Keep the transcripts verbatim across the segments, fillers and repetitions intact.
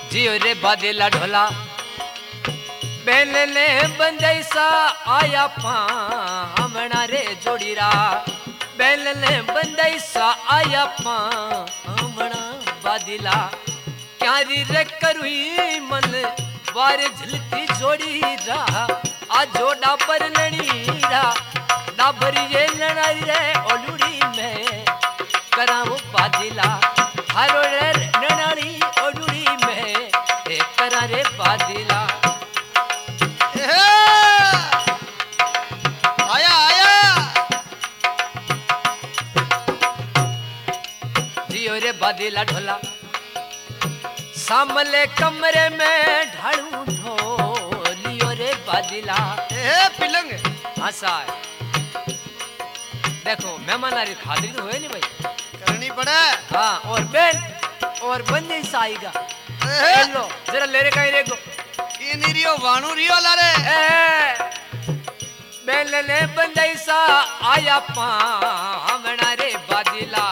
जियो रे बादेला ढोला बेल ने बंदैसा आया पामणा रे जोड़ीरा बेल ने बंदैसा आया पामणा बादिला क्यारी रे करुई मन वार झलती जोड़ी रहा आ जोड़ा पर लड़ीरा डाबरी ये लड़ाई रे ओलुड़ी में कराऊ बादिला हारो रे ननाली ओलुड़ी में करा रे बादिला आया आया जियो रे बादिला ढोला सामले कमरे में ढालू ढोलियो रे बादिला ए पिलंग हंसा देखो मेहमान आ रही खातिर तो हुए नहीं भाई करनी पड़े हाँ और बेल और बंदे आएगा लो जरा ले रे कहीं रेगो ये निरियो वाणु रियो लारे बेल ले बंदे सा आया पामणा रे बादिला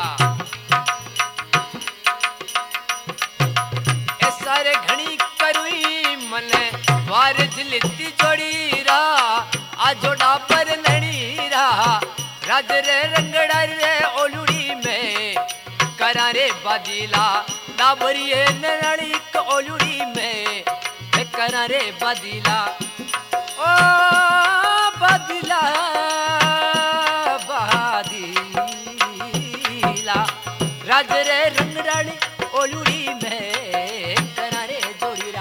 ए सारे घणी करुई मने वार झलती जोड़ी रा आ जोड़ा पर लड़ी रा राज रे रंगड़ा रे ओलुड़ी में करा रे बादिला डाबरिए नरड़ी को ओलुड़ी में करा रे बादिला ओ बादिला बादिला राज रे रंगड़ाली ओलुड़ी में करा रे जोड़ीरा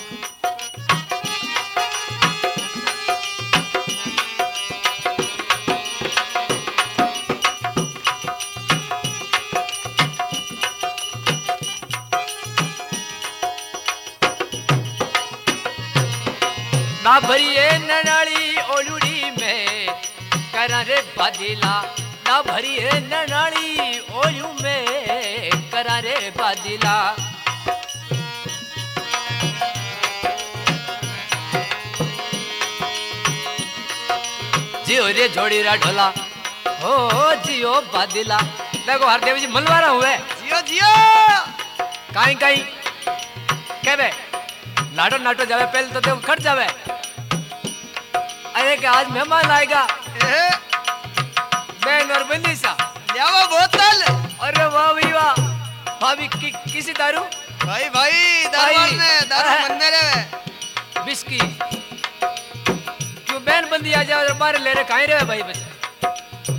ना भरिए ननाली ओलुड़ी में करा रे बादिला ना भरिए ननाली ओलू में करा रे बादिला जियो रे जोड़ीरा ढोला हो जियो बादिला देखो हरदेव जी मलवारा हुए जियो जियो काई काई कहबे नाटो नाटो जावे पहले तो देखो खट जावे अरे कि आज मेहमान आएगा ए बैन और बंदी सा लियावा बोतल अरे वाह भाई वाह भाभी कि, किसी दारू भाई भाई दरबार में दारू मन में रे बिस्की क्यों बैन बंदी आ जाए बाहर ले रे कहीं रे भाई बच्चे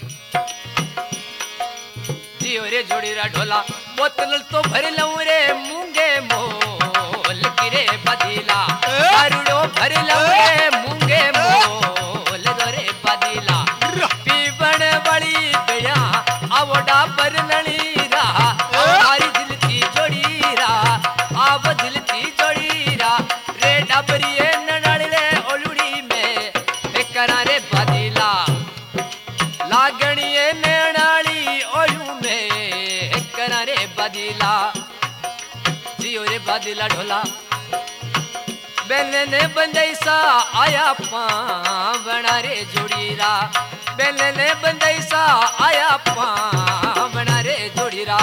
जियो रे जोड़ीरा ढोला बोतल तो भर लऊं रे मूंगे मोल की रे बादिला दारूड़ो भर लऊं रे मूंगे मोल रे बादिला पीवण वाली गया आवड़ा पर नली रहा हमारी दिलती जोड़ी रहा आव दिलती जोड़ी रहा रे डाबरिए ननाली रे ओलुड़ी में करा रे बादिला लागणिए ननाली ओलू में करा रे बादिला जियो रे बादिला ढोला बेल ने बंदैसा आया पावणा रे जोड़ीरा बेल ने बंदैसा आया पावणा रे जोड़ीरा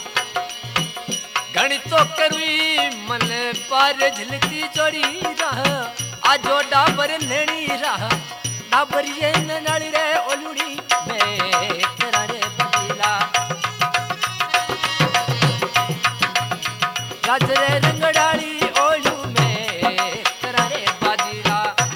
घणी तो करुई मन पर झलती जोड़ी रह आ जो डाबर लेनी रह डाबर ये ननाली रे ओलुड़ी में करा रे बादिला राज रे रंगड़ाली ओलू में करा रे बादिला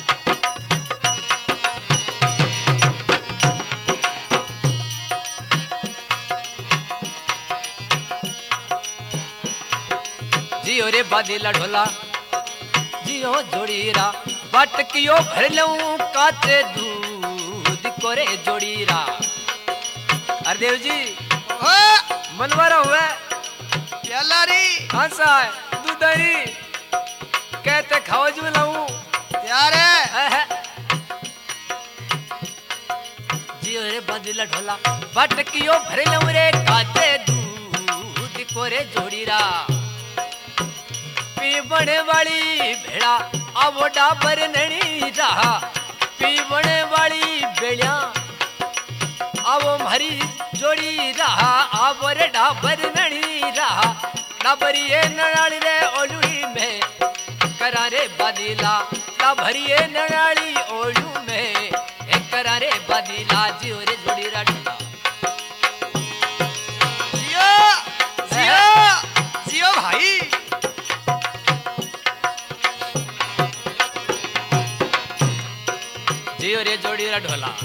जियो रे बादिला ढोला जियो जोड़ीरा बाटकियो भर लऊं काते दूध कोरे जोड़ीरा अरे देव जी ओ मनवारा हुआ प्यालारी कौन सा है दूधरी कहते खाओ जो लाऊं तैयार है जियो रे बादिला ढोला बाटकियो भर लऊं रे काते दूध कोरे जोड़ीरा पीवण वाली भेड़ा आवो डाबर नणी रहा पीवण वाली भेड़िया आवो मारी जोड़ी रहा आवो रे डाबर नणी रहा ना भरिए ननाली रे ओलुड़ी में करा रे बदीला ना भरिए ननाली ओलू में एक करा रे बदीला जियो रे जोड़ी रा ढोला जियो जियो जियो भाई जियो रे जोड़ी रा ढोला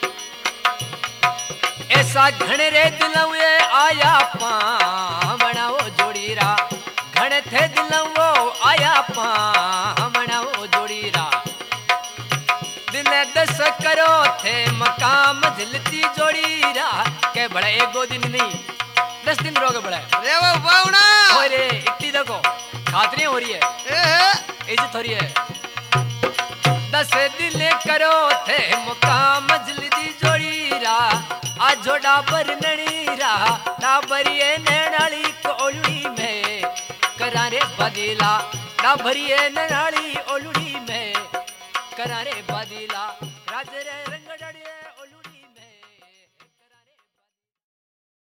ऐसा घणे रे दिलवे आया पामणा वो जोड़ीरा घणे थे दिलवो आया पामणा वो जोड़ीरा दिने दस करो थे मकाम झलती जोड़ीरा के बड़ा एक दो दिन नहीं दस दिन रोगे बड़ा रे वो बावना अरे इतनी देखो खातरी हो रही है ए इज्जत हो रही है दस दिन करो थे मुकाम जल्दी जोड़ीरा आ जोड़ा पर नणीरा डाबरिए नैनाली कोलुड़ी में करा रे बदीला डाबरिए नैनाली ओलुड़ी में करा रे बदीला राज रे